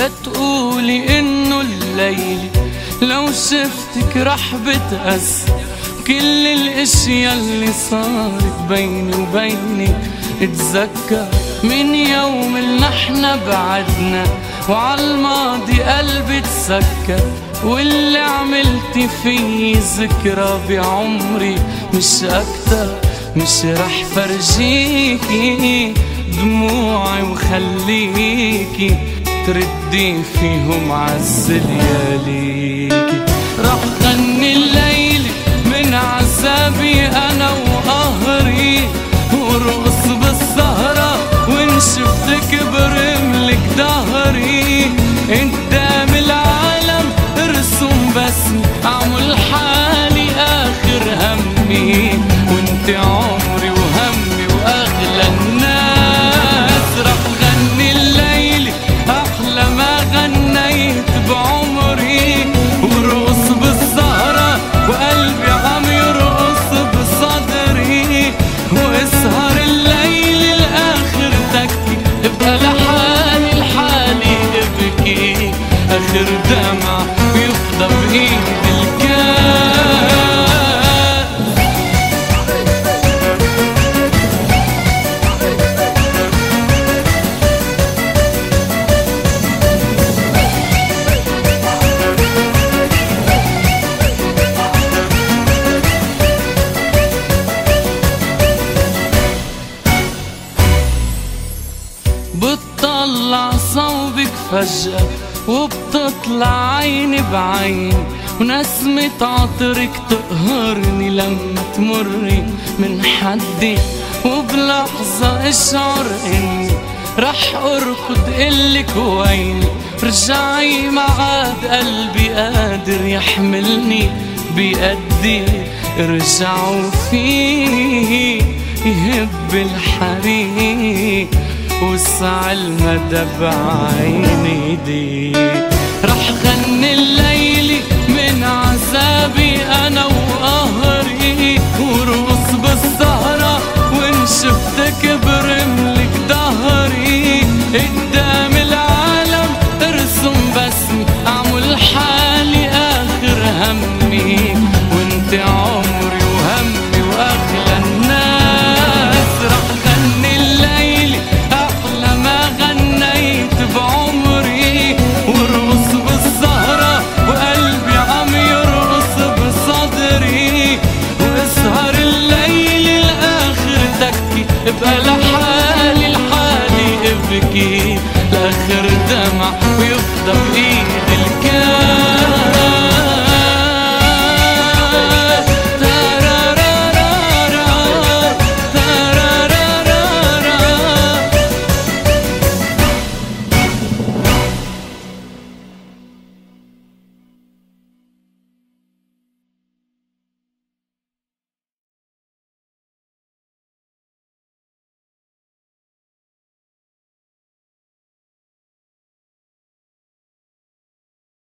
لا تقولي انه الليل لو شفتك رح بتأثر. كل الاشياء اللي صارت بيني وبينك اتذكر من يوم اللي احنا بعدنا، وعالماضي قلبي تسكر. واللي عملتي فيه ذكرى بعمري مش اكتر. مش رح فرجيكي دموعي وخليكي تردي فيهم عالزلياليكي. رح غني الليل من عذابي انا وقهري، ورقص بالسهرة وان شفتك برملك ظهري. قدام العالم ارسم بسمي اعمل حالي اخر همي، وانت عمري وهمي واغلى الناس. رح غني الليل احلى ما غنيت بعمري، ورقص بالسهرة وقلبي عم يرقص بصدري. واسهر الليل الاخر تكي، ابقى لحالي لحالي ابكي. اخر دمع يفضى بايد الكاس. بتطلع صوبك فجأة وبتطلع عيني بعيني، ونسمة عطرك تقهرني لما تمري من حدي. وبلحظة اشعر اني رح اركض قلك ويني. رجعي ما عاد قلبي قادر يحملني بقدي. ارجعوا فيه يهب الحريق وسع المدى بعيني دي. رح غني الليل من عذابي انا